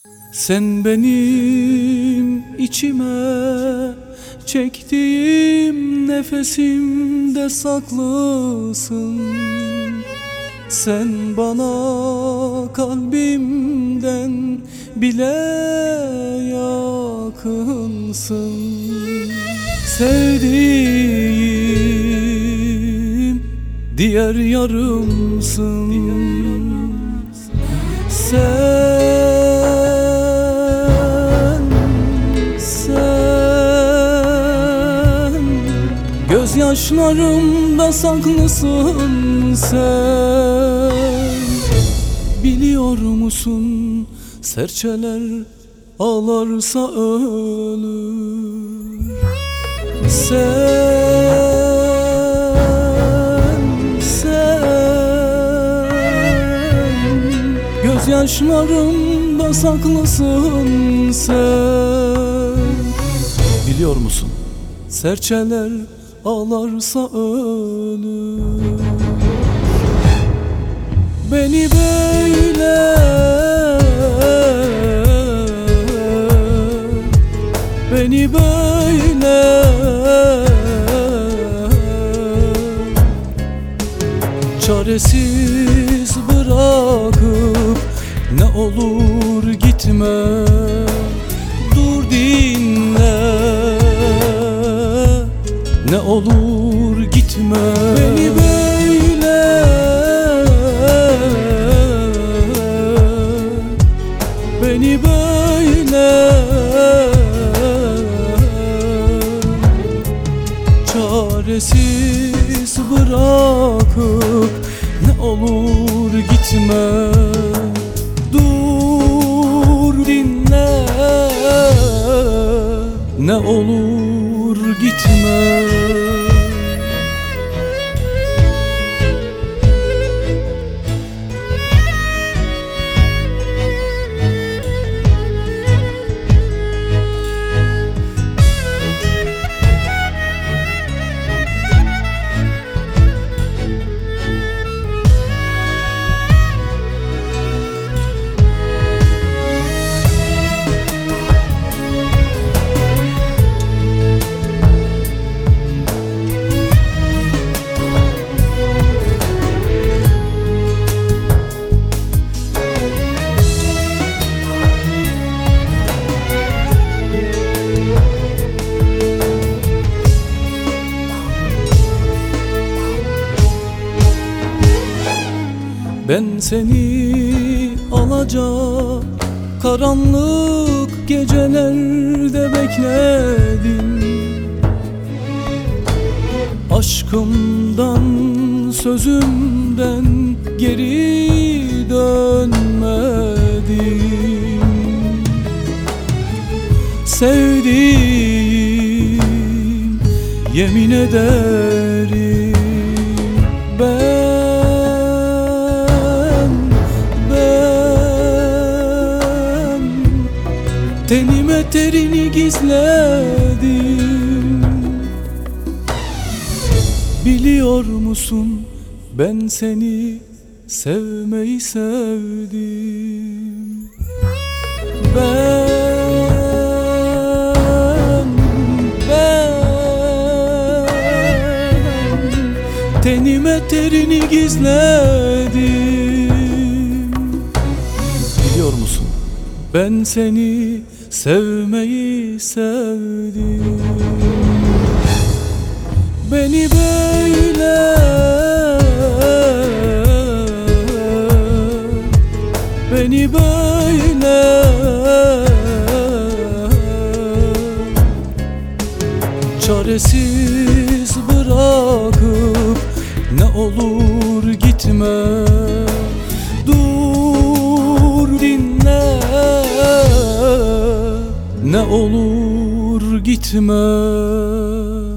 Sen benim içime çektiğim nefesimde saklısın. Sen bana kalbimden bile yakınsın. Sevdiğim diğer yarımsın. Sen gözyaşlarımda saklısın sen. Biliyor musun, serçeler ağlarsa ölür. Sen gözyaşlarımda saklısın sen. Biliyor musun, serçeler ağlarsa ölür. Beni böyle, beni böyle çaresiz bırakıp ne olur gitme. Dur dinle, ne olur gitme. Beni böyle, beni böyle çaresiz bırakıp ne olur gitme. Dur dinle, ne olur gitme. Ben seni alacak karanlık gecelerde bekledim. Aşkımdan, sözümden geri dönmedim. Sevdim, yemin ederim ben. Tenime terini gizledim. Biliyor musun, ben seni sevmeyi sevdim. Ben tenime terini gizledim. Biliyor musun, ben seni sevmeyi sevdim. Beni böyle, beni böyle çaresiz bırakıp ne olur gitme. Dur dinle, ne olur gitme.